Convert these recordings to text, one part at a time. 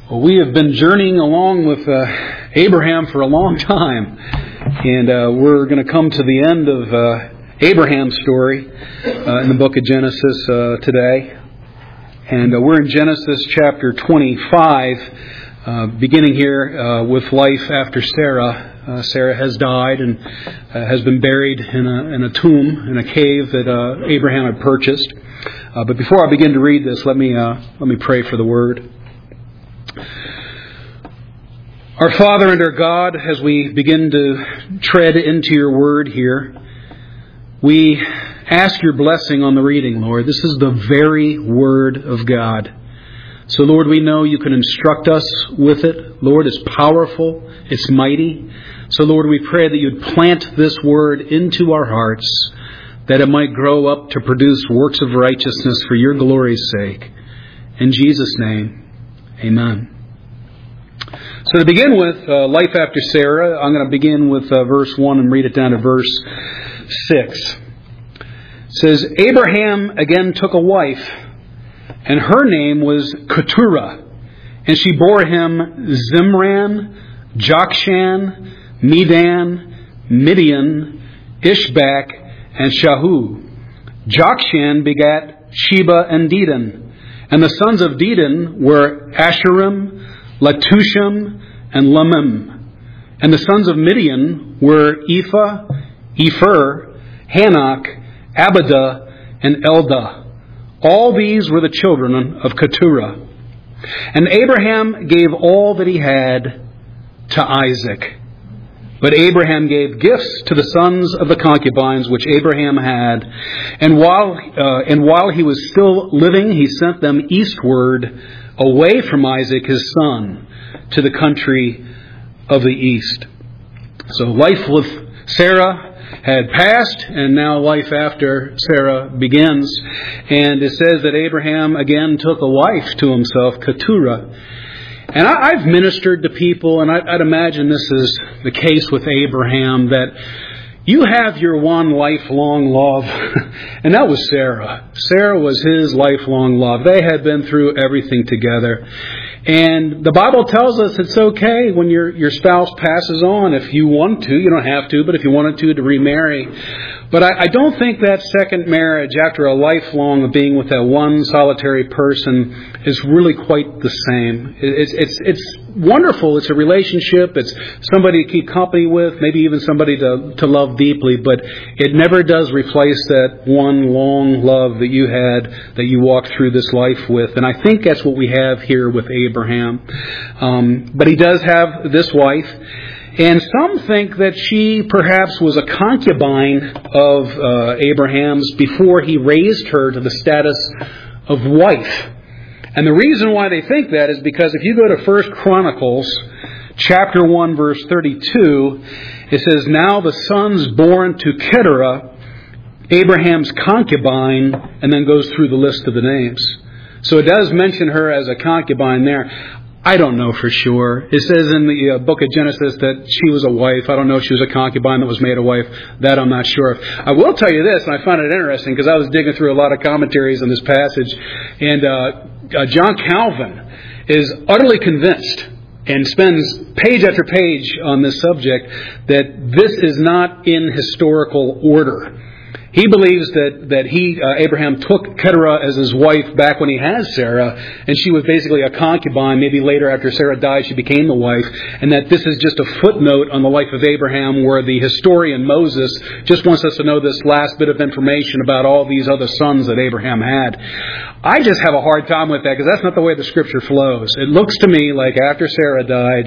Well, we have been journeying along with Abraham for a long time, and we're going to come to the end of Abraham's story in the book of Genesis today. And we're in Genesis chapter 25, beginning here with life after Sarah. Sarah has died and has been buried in a tomb, in a cave that Abraham had purchased. But before I begin to read this, let me pray for the Word. Our Father and our God, as we begin to tread into your Word here, we ask your blessing on the reading, Lord. This is the very Word of God. So, Lord, we know you can instruct us with it. Lord, it's powerful. It's mighty. So, Lord, we pray that you'd plant this Word into our hearts, that it might grow up to produce works of righteousness for your glory's sake. In Jesus' name, amen. So to begin with, life after Sarah, I'm going to begin with verse 1 and read it down to verse 6. It says, Abraham again took a wife, and her name was Keturah, and she bore him Zimran, Jokshan, Medan, Midian, Ishbak, and Shahu. Jokshan begat Sheba and Dedan, and the sons of Dedan were Asherim, Latushim, and Lamim. And the sons of Midian were Ephah, Epher, Hanok, Abidah, and Eldah. All these were the children of Keturah. And Abraham gave all that he had to Isaac. But Abraham gave gifts to the sons of the concubines which Abraham had. And while he was still living, he sent them eastward, away from Isaac his son, to the country of the east. So life with Sarah had passed, and now life after Sarah begins. And it says that Abraham again took a wife to himself, Keturah. And I've ministered to people, and I'd imagine this is the case with Abraham, that you have your one lifelong love, and that was Sarah. Sarah was his lifelong love. They had been through everything together. And the Bible tells us it's okay when your spouse passes on. If you want to, you don't have to, but if you wanted to remarry. But I don't think that second marriage, after a lifelong of being with that one solitary person, is really quite the same. It's wonderful. It's a relationship. It's somebody to keep company with, maybe even somebody to love deeply. But it never does replace that one long love that you had, that you walked through this life with. And I think that's what we have here with Abraham. But he does have this wife. And some think that she perhaps was a concubine of Abraham's before he raised her to the status of wife. And the reason why they think that is because if you go to 1 Chronicles chapter 1 verse 32, it says, Now the sons born to Keturah, Abraham's concubine, and then goes through the list of the names. So it does mention her as a concubine there. I don't know for sure. It says in the book of Genesis that she was a wife. I don't know if she was a concubine that was made a wife. That I'm not sure of. I will tell you this, and I find it interesting because I was digging through a lot of commentaries on this passage, and John Calvin is utterly convinced and spends page after page on this subject that this is not in historical order. He believes that Abraham took Keturah as his wife back when he had Sarah, and she was basically a concubine. Maybe later after Sarah died, she became the wife, and that this is just a footnote on the life of Abraham where the historian Moses just wants us to know this last bit of information about all these other sons that Abraham had. I just have a hard time with that because that's not the way the Scripture flows. It looks to me like after Sarah died,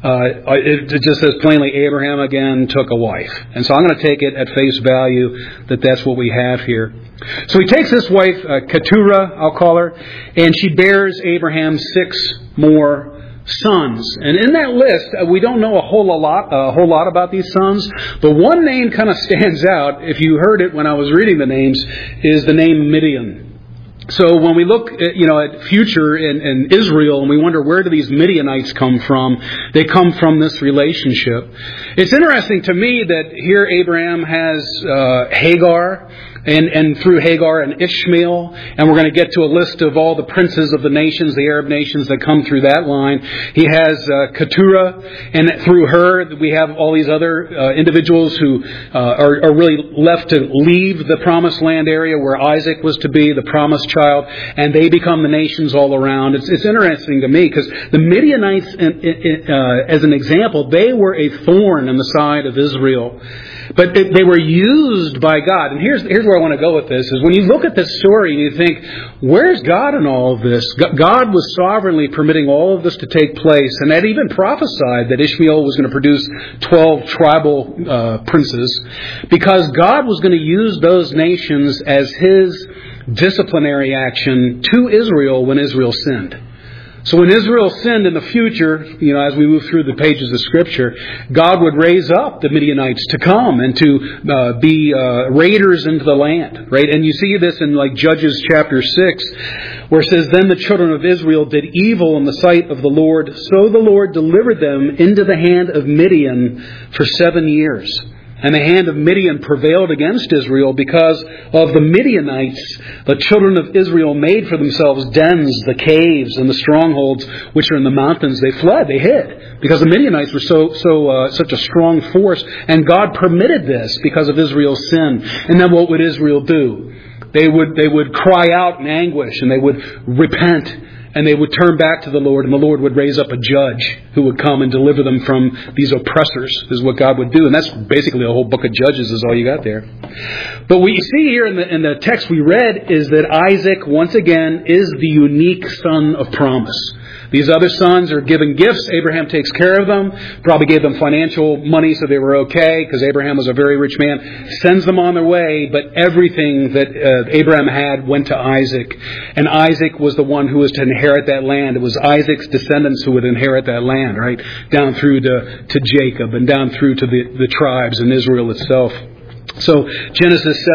it just says plainly Abraham again took a wife. And so I'm going to take it at face value that that's what we have here. So he takes this wife, Keturah, I'll call her, and she bears Abraham 6 more sons. And in that list, we don't know a whole lot about these sons, but one name kind of stands out, if you heard it when I was reading the names, is the name Midian. So when we look at future in Israel and we wonder where do these Midianites come from, they come from this relationship. It's interesting to me that here Abraham has Hagar, and through Hagar and Ishmael. And we're going to get to a list of all the princes of the nations, the Arab nations that come through that line. He has Keturah, and through her we have all these other individuals who are really left to leave the promised land area where Isaac was to be, the promised child, and they become the nations all around. It's interesting to me because the Midianites, as an example, they were a thorn in the side of Israel. But they were used by God. And here's where I want to go with this, is when you look at this story and you think, where's God in all of this? God was sovereignly permitting all of this to take place, and had even prophesied that Ishmael was going to produce 12 tribal princes, because God was going to use those nations as His disciplinary action to Israel when Israel sinned. So when Israel sinned in the future, as we move through the pages of Scripture, God would raise up the Midianites to come and to be raiders into the land, right? And you see this in Judges chapter 6, where it says, "Then the children of Israel did evil in the sight of the Lord, so the Lord delivered them into the hand of Midian for 7 years. And the hand of Midian prevailed against Israel because of the Midianites. The children of Israel made for themselves dens, the caves, and the strongholds which are in the mountains. They fled, they hid, because the Midianites were such a strong force. And God permitted this because of Israel's sin. And then what would Israel do? They would cry out in anguish, and they would repent. And they would turn back to the Lord, and the Lord would raise up a judge who would come and deliver them from these oppressors, is what God would do. And that's basically the whole book of Judges is all you got there. But what you see here in the text we read is that Isaac, once again, is the unique son of promise. These other sons are given gifts. Abraham takes care of them. Probably gave them financial money so they were okay, because Abraham was a very rich man. Sends them on their way, but everything that Abraham had went to Isaac. And Isaac was the one who was to inherit that land. It was Isaac's descendants who would inherit that land, right? Down through to Jacob and down through to the tribes in Israel itself. So Genesis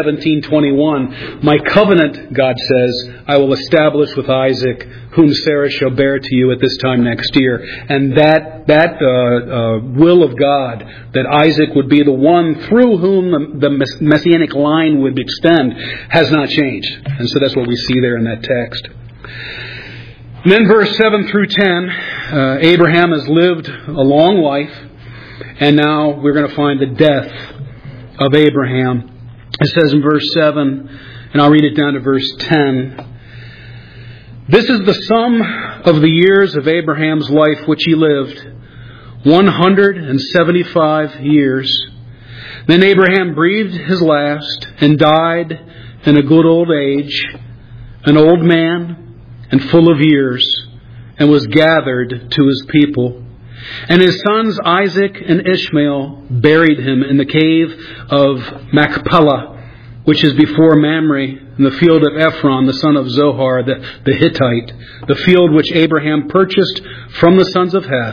17:21, "My covenant," God says, "I will establish with Isaac, whom Sarah shall bear to you at this time next year." And that will of God, that Isaac would be the one through whom the messianic line would extend, has not changed. And so that's what we see there in that text. And then verse 7 through 10, Abraham has lived a long life, and now we're going to find the death of Abraham. It says in verse 7, and I'll read it down to verse 10. "This is the sum of the years of Abraham's life which he lived, 175 years. Then Abraham breathed his last and died in a good old age, an old man and full of years, and was gathered to his people. And his sons Isaac and Ishmael buried him in the cave of Machpelah, which is before Mamre, in the field of Ephron, the son of Zohar, the Hittite, the field which Abraham purchased from the sons of Heth.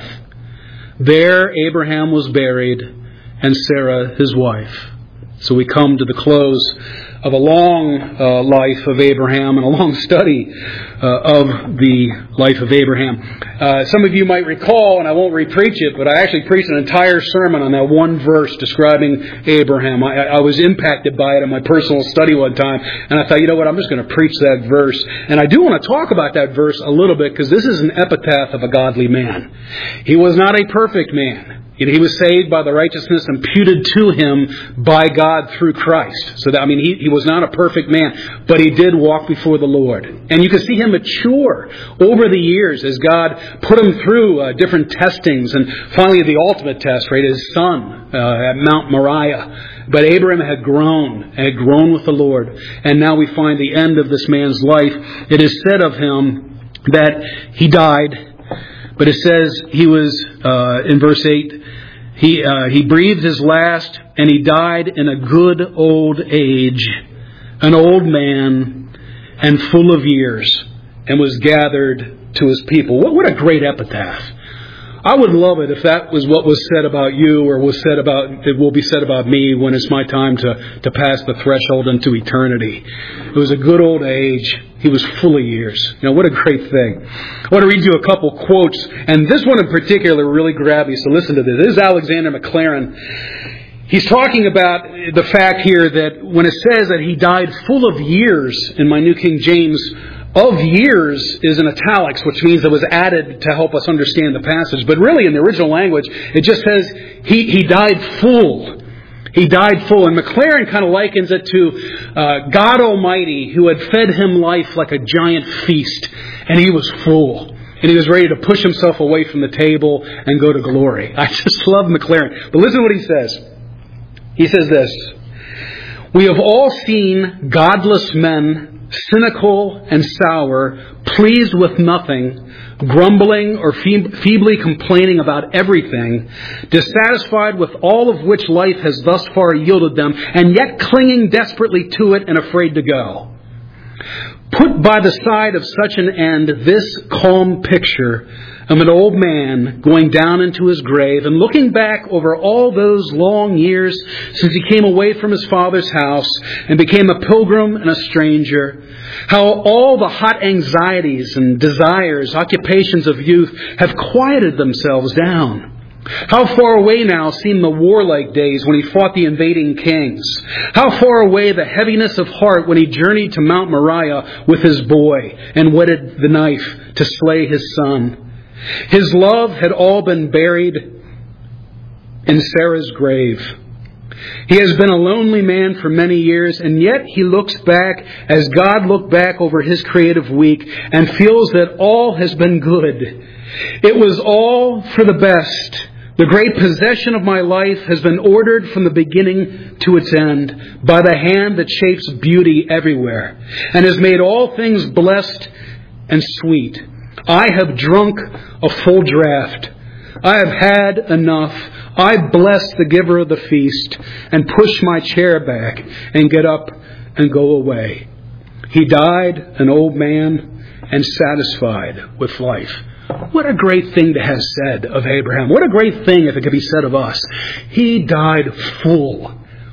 There Abraham was buried, and Sarah his wife." So we come to the close of a long life of Abraham and a long study of the life of Abraham. Some of you might recall, and I won't re-preach it, but I actually preached an entire sermon on that one verse describing Abraham. I was impacted by it in my personal study one time, and I thought, you know what, I'm just going to preach that verse. And I do want to talk about that verse a little bit, because this is an epitaph of a godly man. He was not a perfect man. He was saved by the righteousness imputed to him by God through Christ. So that, he was not a perfect man, but he did walk before the Lord. And you can see him mature over the years as God put him through different testings, and finally the ultimate test, right, his son at Mount Moriah. But Abraham had grown with the Lord. And now we find the end of this man's life. It is said of him that he died. But it says he was, in verse 8, he breathed his last, and he died in a good old age, an old man, and full of years, and was gathered to his people. What a great epitaph. I would love it if that was what was said about you, or it will be said about me when it's my time to pass the threshold into eternity. It was a good old age. He was full of years. What a great thing. I want to read you a couple quotes, and this one in particular really grabbed me, so listen to this. This is Alexander McLaren. He's talking about the fact here that when it says that he died full of years, in my New King James, of years is in italics, which means it was added to help us understand the passage. But really in the original language, it just says he died full. He died full. And McLaren kind of likens it to God Almighty, who had fed him life like a giant feast. And he was full. And he was ready to push himself away from the table and go to glory. I just love McLaren. But listen to what he says. He says this: "We have all seen godless men, cynical and sour, pleased with nothing, grumbling or feebly complaining about everything, dissatisfied with all of which life has thus far yielded them, and yet clinging desperately to it and afraid to go. Put by the side of such an end this calm picture of an old man going down into his grave and looking back over all those long years since he came away from his father's house and became a pilgrim and a stranger, how all the hot anxieties and desires, occupations of youth have quieted themselves down. How far away now seem the warlike days when he fought the invading kings. How far away the heaviness of heart when he journeyed to Mount Moriah with his boy and whetted the knife to slay his son. His love had all been buried in Sarah's grave. He has been a lonely man for many years, and yet he looks back as God looked back over his creative week and feels that all has been good. It was all for the best. The great possession of my life has been ordered from the beginning to its end by the hand that shapes beauty everywhere and has made all things blessed and sweet. I have drunk a full draught. I have had enough. I bless the giver of the feast and push my chair back and get up and go away. He died an old man and satisfied with life." What a great thing to have said of Abraham. What a great thing if it could be said of us. He died full,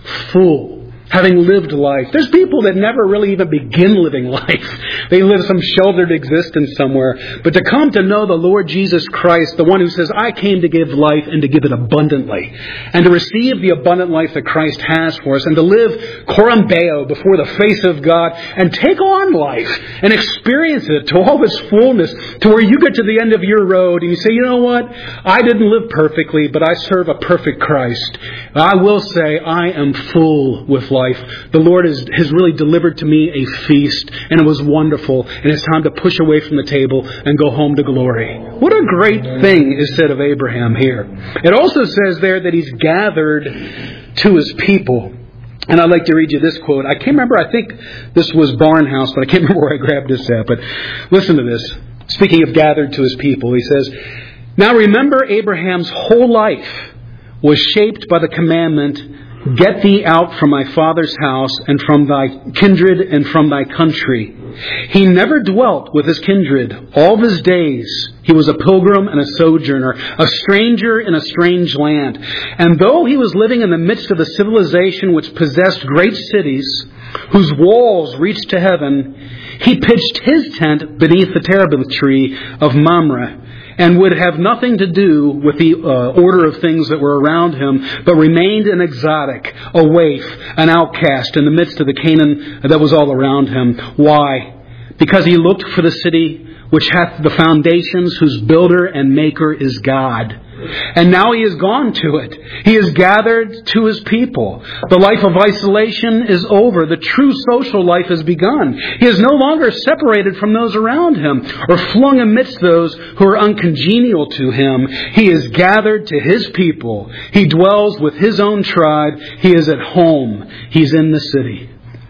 having lived life. There's people that never really even begin living life. They live some sheltered existence somewhere. But to come to know the Lord Jesus Christ, the one who says, "I came to give life and to give it abundantly," and to receive the abundant life that Christ has for us, and to live coram deo before the face of God, and take on life and experience it to all its fullness, to where you get to the end of your road and you say, "You know what? I didn't live perfectly, but I serve a perfect Christ. I will say I am full with life. The Lord has really delivered to me a feast, and it was wonderful, and it's time to push away from the table and go home to glory." What a great thing is said of Abraham here. It also says there that he's gathered to his people. And I'd like to read you this quote. I can't remember, I think this was Barnhouse, but I can't remember where I grabbed this at. But listen to this. Speaking of gathered to his people, he says, "Now remember, Abraham's whole life was shaped by the commandment, 'Get thee out from thy father's house and from thy kindred and from thy country.' He never dwelt with his kindred. All of his days he was a pilgrim and a sojourner, a stranger in a strange land. And though he was living in the midst of a civilization which possessed great cities, whose walls reached to heaven, he pitched his tent beneath the terebinth tree of Mamre, and would have nothing to do with the order of things that were around him, but remained an exotic, a waif, an outcast in the midst of the Canaan that was all around him. Why? Because he looked for the city which hath the foundations, whose builder and maker is God. And now he has gone to it. He is gathered to his people. The life of isolation is over. The true social life has begun. He is no longer separated from those around him or flung amidst those who are uncongenial to him. He is gathered to his people. He dwells with his own tribe. He is at home. He's in the city.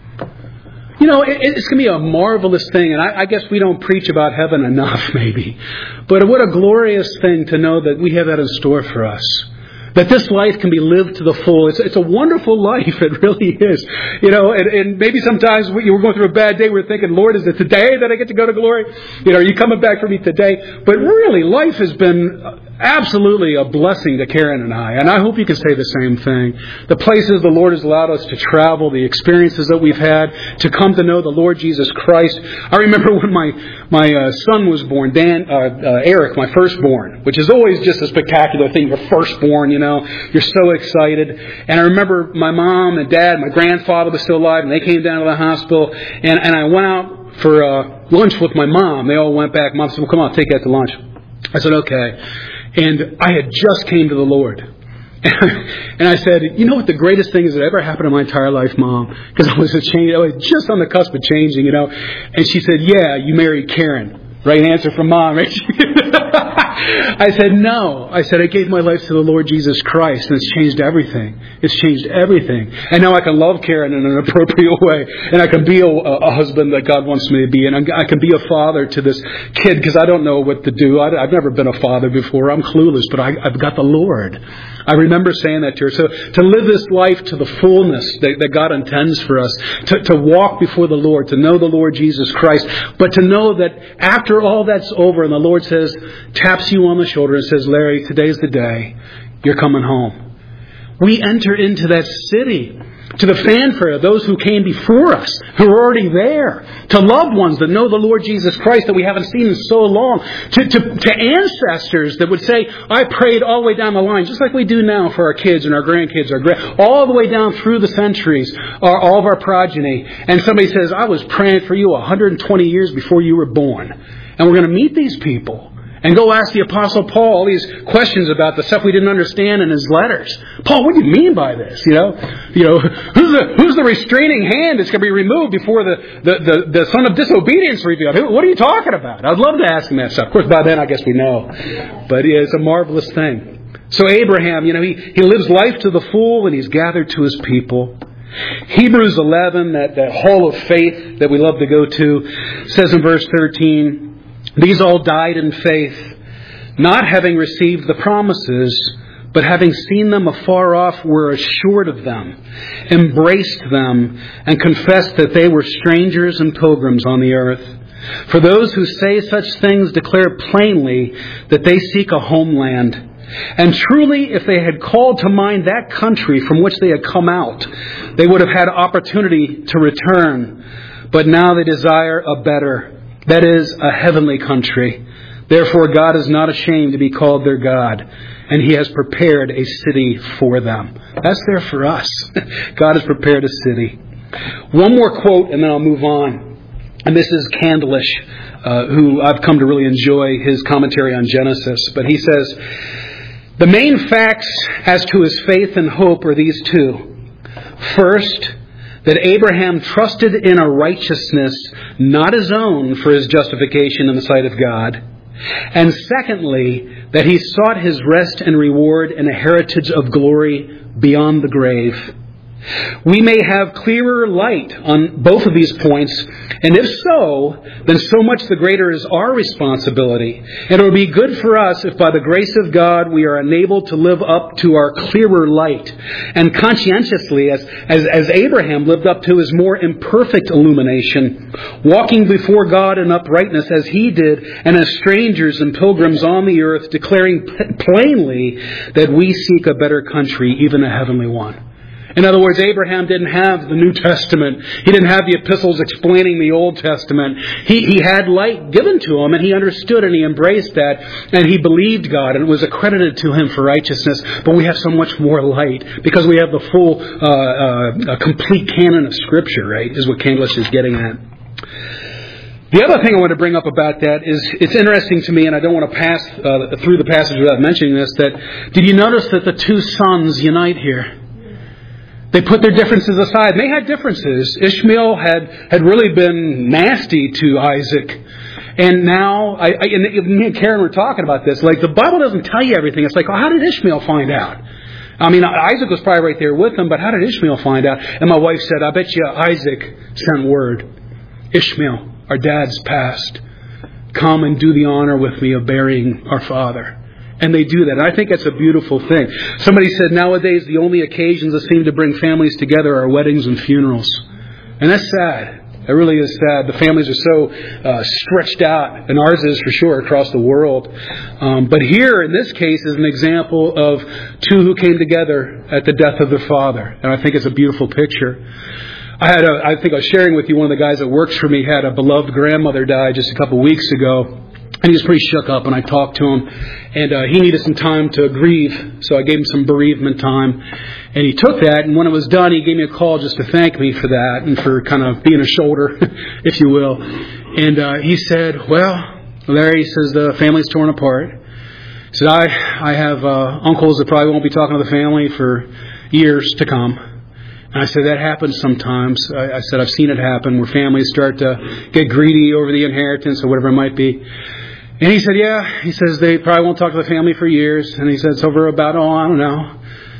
You know, it's going to be a marvelous thing, and I guess we don't preach about heaven enough, maybe. But what a glorious thing to know that we have that in store for us. That this life can be lived to the full. It's a wonderful life. It really is. You know, and maybe sometimes we're going through a bad day. We're thinking, "Lord, is it today that I get to go to glory? You know, are you coming back for me today?" But really, life has been absolutely a blessing to Karen and I hope you can say the same thing. The places the Lord has allowed us to travel, the experiences that we've had, to come to know the Lord Jesus Christ. I remember when my son was born, Eric, my firstborn, which is always just a spectacular thing. Your firstborn, you're so excited. And I remember my mom and dad, my grandfather was still alive, and they came down to the hospital, and I went out for lunch with my mom. They all went back. Mom said, well, come on, take that to lunch. I said, okay. And I had just came to the Lord. And I said, you know what the greatest thing is that ever happened in my entire life, Mom? Because I was just on the cusp of changing, And she said, yeah, you married Karen. Right answer from Mom, right? I said, no. I said, I gave my life to the Lord Jesus Christ, and it's changed everything. It's changed everything. And now I can love Karen in an appropriate way, and I can be a husband that God wants me to be, and I can be a father to this kid, because I don't know what to do. I've never been a father before. I'm clueless, but I've got the Lord. I remember saying that to her. So to live this life to the fullness that God intends for us, to walk before the Lord, to know the Lord Jesus Christ, but to know that after all that's over and the Lord taps you on the shoulder and says, Larry, today's the day. You're coming home. We enter into that city, to the fanfare of those who came before us, who are already there, to loved ones that know the Lord Jesus Christ that we haven't seen in so long, to ancestors that would say, I prayed all the way down the line, just like we do now for our kids and our grandkids, all the way down through the centuries, all of our progeny. And somebody says, I was praying for you 120 years before you were born. And we're going to meet these people and go ask the Apostle Paul all these questions about the stuff we didn't understand in his letters. Paul, what do you mean by this? Who's the restraining hand that's going to be removed before the son of disobedience is revealed? What are you talking about? I'd love to ask him that stuff. Of course, by then I guess we know. But it's a marvelous thing. So Abraham, he lives life to the full, and he's gathered to his people. Hebrews 11, that hall of faith that we love to go to, says in verse 13, these all died in faith, not having received the promises, but having seen them afar off, were assured of them, embraced them, and confessed that they were strangers and pilgrims on the earth. For those who say such things declare plainly that they seek a homeland. And truly, if they had called to mind that country from which they had come out, they would have had opportunity to return. But now they desire a better, that is, a heavenly country. Therefore, God is not ashamed to be called their God, and He has prepared a city for them. That's there for us. God has prepared a city. One more quote, and then I'll move on. And this is Candlish, who I've come to really enjoy his commentary on Genesis. But he says, the main facts as to his faith and hope are these two. First, that Abraham trusted in a righteousness not his own for his justification in the sight of God. And secondly, that he sought his rest and reward in a heritage of glory beyond the grave. We may have clearer light on both of these points, and if so, then so much the greater is our responsibility. And it will be good for us if by the grace of God we are enabled to live up to our clearer light, and conscientiously, as Abraham lived up to his more imperfect illumination, walking before God in uprightness as he did, and as strangers and pilgrims on the earth, declaring plainly that we seek a better country, even a heavenly one. In other words, Abraham didn't have the New Testament. He didn't have the epistles explaining the Old Testament. He had light given to him, and he understood and he embraced that, and he believed God, and it was accredited to him for righteousness. But we have so much more light because we have the full, complete canon of Scripture, right, is what Candlish is getting at. The other thing I want to bring up about that is, it's interesting to me, and I don't want to pass through the passage without mentioning this, that did you notice that the two sons unite here? They put their differences aside. They had differences. Ishmael had really been nasty to Isaac. And now, me and Karen were talking about this. Like, the Bible doesn't tell you everything. It's like, well, how did Ishmael find out? I mean, Isaac was probably right there with them, but how did Ishmael find out? And my wife said, I bet you Isaac sent word. Ishmael, our dad's passed. Come and do the honor with me of burying our father. And they do that. And I think that's a beautiful thing. Somebody said nowadays the only occasions that seem to bring families together are weddings and funerals. And that's sad. It really is sad. The families are so stretched out, and ours is for sure across the world. But here, in this case, is an example of two who came together at the death of their father. And I think it's a beautiful picture. I think I was sharing with you, one of the guys that works for me had a beloved grandmother die just a couple weeks ago. And he was pretty shook up, and I talked to him. And he needed some time to grieve, so I gave him some bereavement time. And he took that, and when it was done, he gave me a call just to thank me for that and for kind of being a shoulder, if you will. And he said, well, Larry, he says, the family's torn apart. He said, I have uncles that probably won't be talking to the family for years to come. And I said, that happens sometimes. I said, I've seen it happen where families start to get greedy over the inheritance or whatever it might be. And he said, yeah. He says, they probably won't talk to the family for years. And he said, it's over about, I don't know,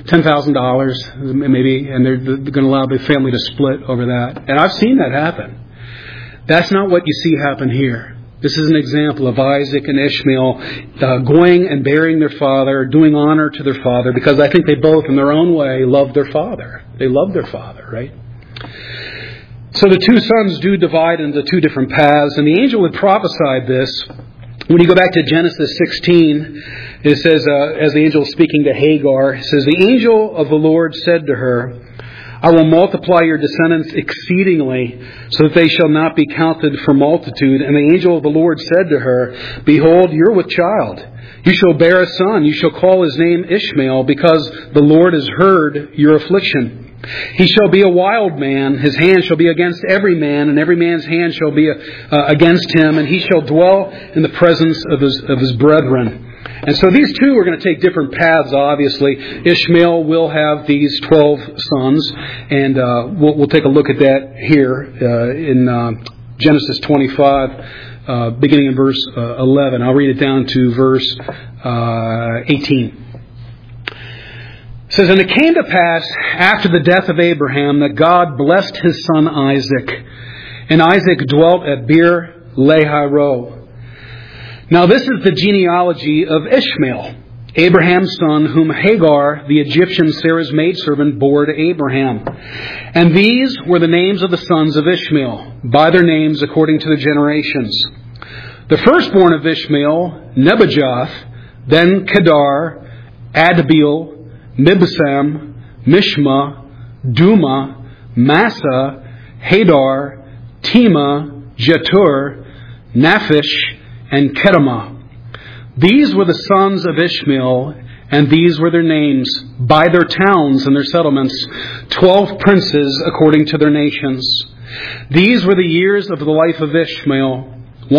$10,000 maybe. And they're going to allow the family to split over that. And I've seen that happen. That's not what you see happen here. This is an example of Isaac and Ishmael going and burying their father, doing honor to their father, because I think they both, in their own way, loved their father. They loved their father, right? So the two sons do divide into two different paths, and the angel had prophesied this. When you go back to Genesis 16, it says, as the angel is speaking to Hagar, it says, the angel of the Lord said to her, I will multiply your descendants exceedingly, so that they shall not be counted for multitude. And the angel of the Lord said to her, behold, you're with child. You shall bear a son. You shall call his name Ishmael, because the Lord has heard your affliction. He shall be a wild man. His hand shall be against every man, and every man's hand shall be against him. And he shall dwell in the presence of his brethren. And so these two are going to take different paths, obviously. Ishmael will have these 12 sons, and we'll take a look at that here in Genesis 25, beginning in verse 11. I'll read it down to verse 18. It says, and it came to pass after the death of Abraham that God blessed his son Isaac, and Isaac dwelt at Beer Lahai Roi. Now this is the genealogy of Ishmael, Abraham's son, whom Hagar, the Egyptian Sarah's maidservant, bore to Abraham. And these were the names of the sons of Ishmael, by their names according to their generations. The firstborn of Ishmael, Nebajoth, then Kedar, Adbeel, Mibsam, Mishma, Duma, Massa, Hadar, Tema, Jetur, Naphish, and Kedemah. These were the sons of Ishmael, and these were their names, by their towns and their settlements, 12 princes according to their nations. These were the years of the life of Ishmael,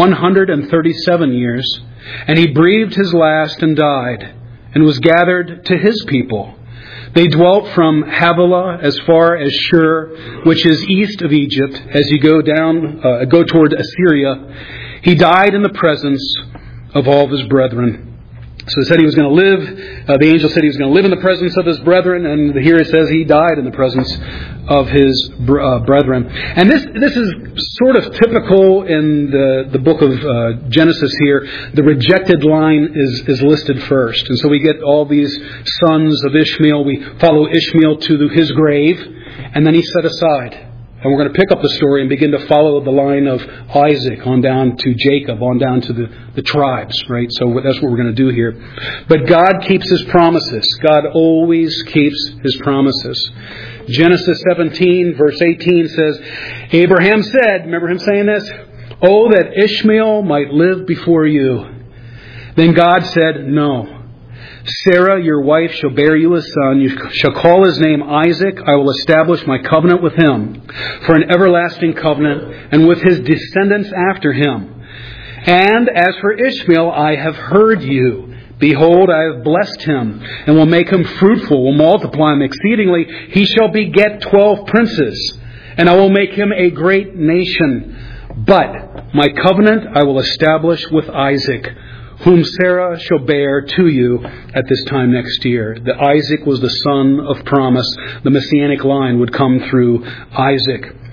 137 years. And he breathed his last and died, and was gathered to his people. They dwelt from Havilah as far as Shur, which is east of Egypt, as you go toward Assyria. He died in the presence of all of his brethren. So he said he was going to live. The angel said he was going to live in the presence of his brethren, and here it says he died in the presence of his brethren. And this is sort of typical in the book of Genesis here. The rejected line is listed first, and so we get all these sons of Ishmael. We follow Ishmael to his grave, and then he's set aside. And we're going to pick up the story and begin to follow the line of Isaac on down to Jacob, on down to the tribes, right? So that's what we're going to do here. But God keeps his promises. God always keeps his promises. Genesis 17, verse 18 says, Abraham said, remember him saying this? Oh, that Ishmael might live before you. Then God said, no. Sarah, your wife, shall bear you a son. You shall call his name Isaac. I will establish my covenant with him for an everlasting covenant, and with his descendants after him. And as for Ishmael, I have heard you. Behold, I have blessed him, and will make him fruitful, will multiply him exceedingly. He shall beget 12 princes, and I will make him a great nation. But my covenant I will establish with Isaac, whom Sarah shall bear to you at this time next year. The Isaac was the son of promise. The Messianic line would come through Isaac.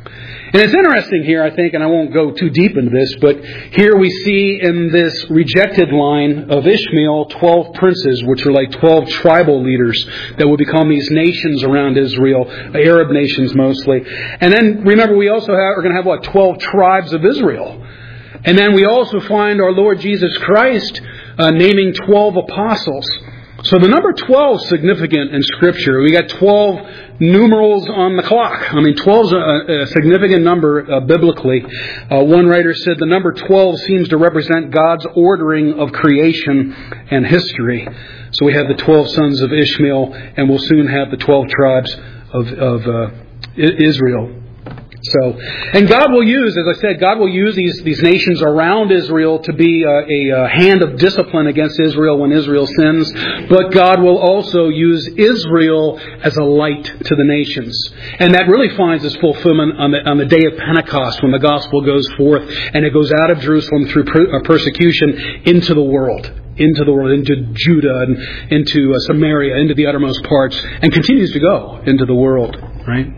And it's interesting here, I think, and I won't go too deep into this, but here we see in this rejected line of Ishmael 12 princes, which are like 12 tribal leaders that will become these nations around Israel, Arab nations mostly. And then, remember, we also are going to have, 12 tribes of Israel. And then we also find our Lord Jesus Christ naming 12 apostles. So the number 12 is significant in Scripture. We got 12 numerals on the clock. 12 is a significant number biblically. One writer said the number 12 seems to represent God's ordering of creation and history. So we have the 12 sons of Ishmael, and we'll soon have the 12 tribes of Israel. So, and God will use, as I said, God will use these nations around Israel to be a hand of discipline against Israel when Israel sins. But God will also use Israel as a light to the nations. And that really finds its fulfillment on the day of Pentecost when the gospel goes forth and it goes out of Jerusalem through persecution into the world. Into Judah and into Samaria, into the uttermost parts, and continues to go into the world, right?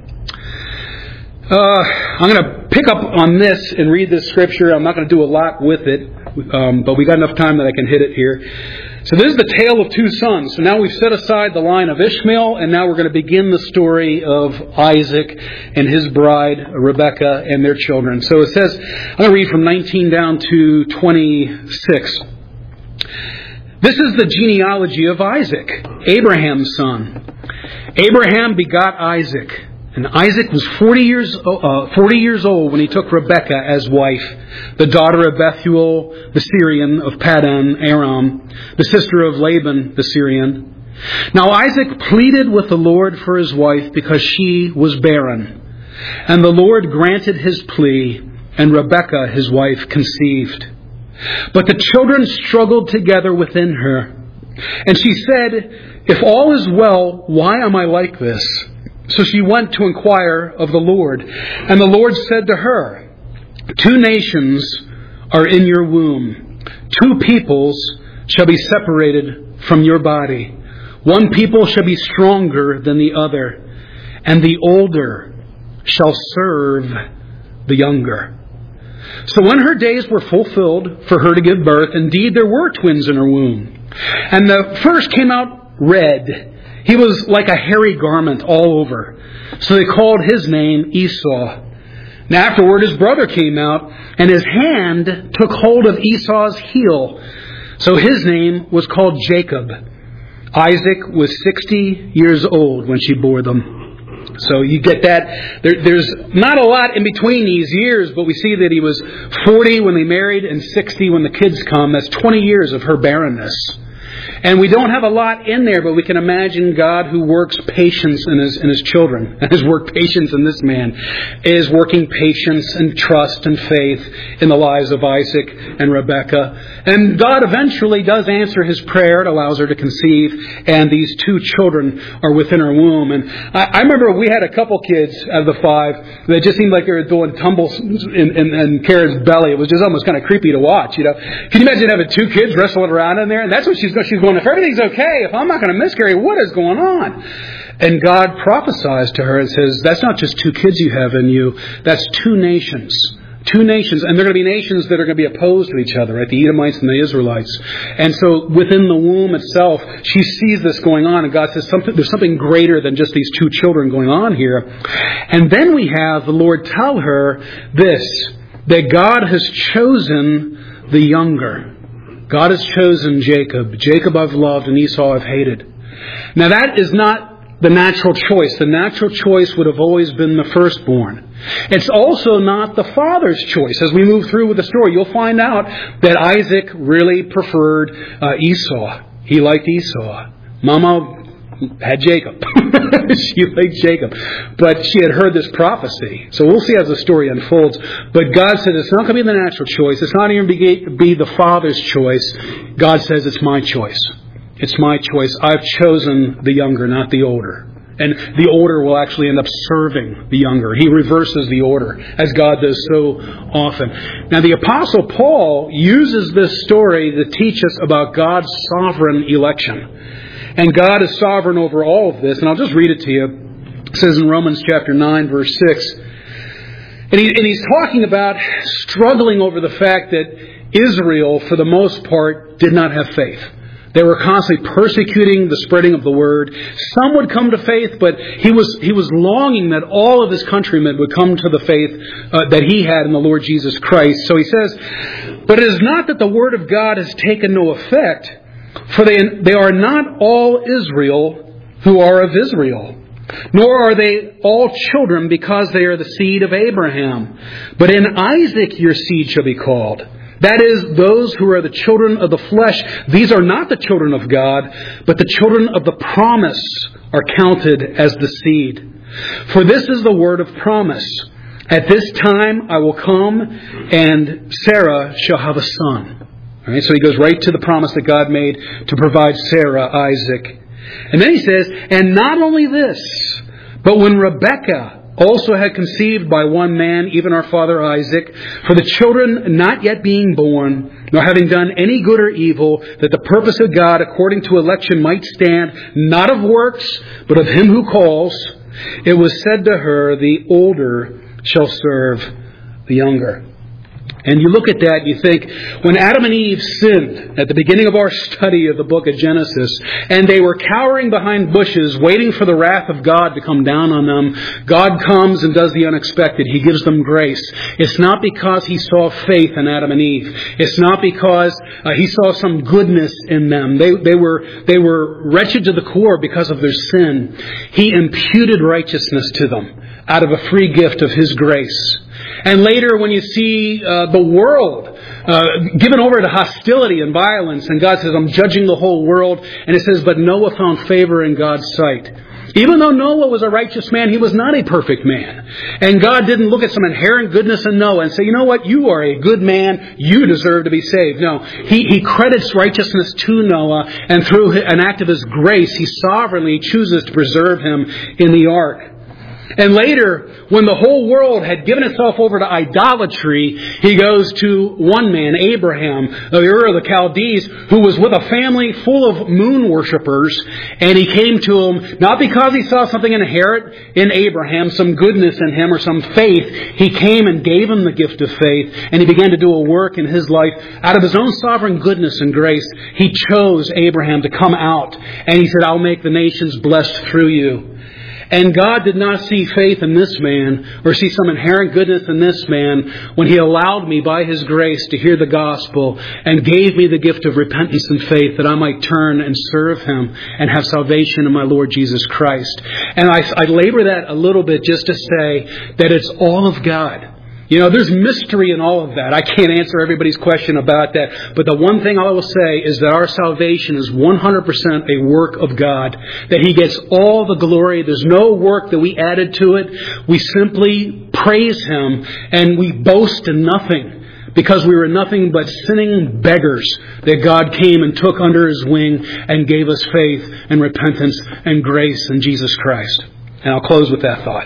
I'm going to pick up on this and read this scripture. I'm not going to do a lot with it, but we got enough time that I can hit it here. So this is the tale of two sons. So now we've set aside the line of Ishmael, and now we're going to begin the story of Isaac and his bride, Rebekah, and their children. So it says, I'm going to read from 19 down to 26. This is the genealogy of Isaac, Abraham's son. Abraham begot Isaac. And Isaac was 40 years old when he took Rebekah as wife, the daughter of Bethuel, the Syrian of Paddan Aram, the sister of Laban, the Syrian. Now Isaac pleaded with the Lord for his wife because she was barren. And the Lord granted his plea, and Rebekah, his wife, conceived. But the children struggled together within her. And she said, "If all is well, why am I like this?" So she went to inquire of the Lord. And the Lord said to her, "Two nations are in your womb. Two peoples shall be separated from your body. One people shall be stronger than the other, and the older shall serve the younger." So when her days were fulfilled for her to give birth, indeed there were twins in her womb. And the first came out red. He was like a hairy garment all over. So they called his name Esau. And afterward his brother came out, and his hand took hold of Esau's heel. So his name was called Jacob. Isaac was 60 years old when she bore them. So you get that. There's not a lot in between these years, but we see that he was 40 when they married and 60 when the kids come. That's 20 years of her barrenness. And we don't have a lot in there, but we can imagine God who works patience in his children, and has worked patience in this man, is working patience and trust and faith in the lives of Isaac and Rebekah. And God eventually does answer his prayer. It allows her to conceive, and these two children are within her womb. And I remember we had a couple kids out of the five that just seemed like they were doing tumbles in Kara's belly. It was just almost kind of creepy to watch, you know. Can you imagine having two kids wrestling around in there? And that's what she's going, if everything's okay, if I'm not going to miscarry, what is going on? And God prophesies to her and says, that's not just two kids you have in you, that's two nations. Two nations, and they're going to be nations that are going to be opposed to each other, right? The Edomites and the Israelites. And so within the womb itself, she sees this going on, and God says there's something greater than just these two children going on here. And then we have the Lord tell her this, that God has chosen the younger. God has chosen Jacob. Jacob I've loved and Esau I've hated. Now that is not the natural choice. The natural choice would have always been the firstborn. It's also not the father's choice. As we move through with the story, you'll find out that Isaac really preferred Esau. He liked Esau. Mama had Jacob. She liked Jacob. But she had heard this prophecy. So we'll see as the story unfolds. But God says it's not going to be the natural choice. It's not even be the father's choice. God says it's my choice. It's my choice. I've chosen the younger, not the older. And the older will actually end up serving the younger. He reverses the order, as God does so often. Now, the Apostle Paul uses this story to teach us about God's sovereign election. And God is sovereign over all of this. And I'll just read it to you. It says in Romans chapter 9, verse 6, And he's talking about struggling over the fact that Israel, for the most part, did not have faith. They were constantly persecuting the spreading of the word. Some would come to faith, but he was longing that all of his countrymen would come to the faith that he had in the Lord Jesus Christ. So he says, "But it is not that the word of God has taken no effect, for they are not all Israel who are of Israel. Nor are they all children because they are the seed of Abraham. But in Isaac your seed shall be called. That is, those who are the children of the flesh. These are not the children of God, but the children of the promise are counted as the seed. For this is the word of promise. At this time I will come, and Sarah shall have a son." All right, so he goes right to the promise that God made to provide Sarah, Isaac. And then he says, "And not only this, but when Rebekah also had conceived by one man, even our father Isaac, for the children not yet being born, nor having done any good or evil, that the purpose of God according to election might stand, not of works, but of him who calls, it was said to her, the older shall serve the younger." And you look at that and you think, when Adam and Eve sinned at the beginning of our study of the book of Genesis, and they were cowering behind bushes, waiting for the wrath of God to come down on them, God comes and does the unexpected. He gives them grace. It's not because He saw faith in Adam and Eve. It's not because He saw some goodness in them. They were wretched to the core because of their sin. He imputed righteousness to them out of a free gift of His grace. And later when you see the world given over to hostility and violence, and God says, "I'm judging the whole world," and it says, "But Noah found favor in God's sight." Even though Noah was a righteous man, he was not a perfect man. And God didn't look at some inherent goodness in Noah and say, "You know what, you are a good man, you deserve to be saved." No, He credits righteousness to Noah, and through an act of His grace, He sovereignly chooses to preserve him in the ark. And later, when the whole world had given itself over to idolatry, He goes to one man, Abraham, of Ur of the Chaldees, who was with a family full of moon worshippers. And he came to him, not because he saw something inherent in Abraham, some goodness in him or some faith. He came and gave him the gift of faith, and he began to do a work in his life. Out of His own sovereign goodness and grace, He chose Abraham to come out. And He said, "I'll make the nations blessed through you." And God did not see faith in this man or see some inherent goodness in this man when He allowed me by His grace to hear the gospel and gave me the gift of repentance and faith that I might turn and serve Him and have salvation in my Lord Jesus Christ. And I labor that a little bit just to say that it's all of God. You know, there's mystery in all of that. I can't answer everybody's question about that. But the one thing I will say is that our salvation is 100% a work of God. That He gets all the glory. There's no work that we added to it. We simply praise Him and we boast in nothing. Because we were nothing but sinning beggars that God came and took under His wing and gave us faith and repentance and grace in Jesus Christ. And I'll close with that thought.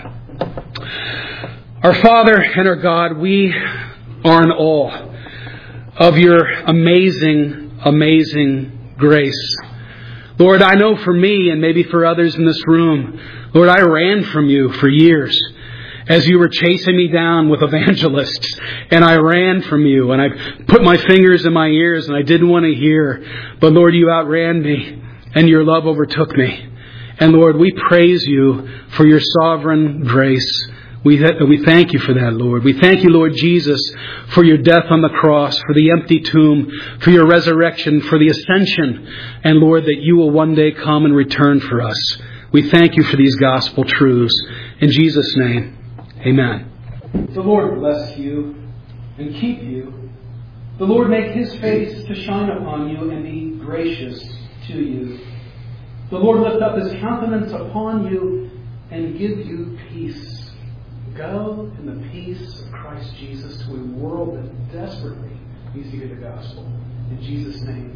Our Father and our God, we are in awe of Your amazing, amazing grace. Lord, I know for me and maybe for others in this room, Lord, I ran from You for years as You were chasing me down with evangelists, and I ran from You, and I put my fingers in my ears and I didn't want to hear. But Lord, You outran me and Your love overtook me. And Lord, we praise You for Your sovereign grace. We thank You for that, Lord. We thank You, Lord Jesus, for Your death on the cross, for the empty tomb, for Your resurrection, for the ascension, and Lord, that You will one day come and return for us. We thank You for these gospel truths. In Jesus' name, amen. The Lord bless you and keep you. The Lord make His face to shine upon you and be gracious to you. The Lord lift up His countenance upon you and give you peace. Go in the peace of Christ Jesus to a world that desperately needs to hear the gospel. In Jesus' name.